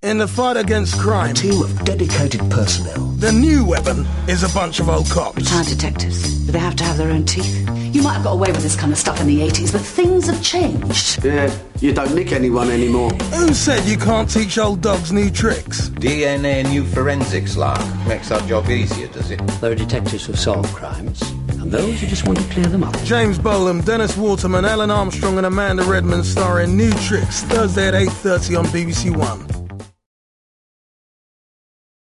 In the fight against crime, a team of dedicated personnel. The new weapon is a bunch of old cops. Retired detectives. Do they have to have their own teeth? You might have got away with this kind of stuff in the 80s, but things have changed. Yeah, you don't nick anyone anymore. Who said you can't teach old dogs new tricks? DNA new forensics, Lark. Makes our job easier, does it? There are detectives who solve crimes, and those who just want to clear them up. James Bolam, Dennis Waterman, Ellen Armstrong and Amanda Redmond star in New Tricks, Thursday at 8:30 on BBC One.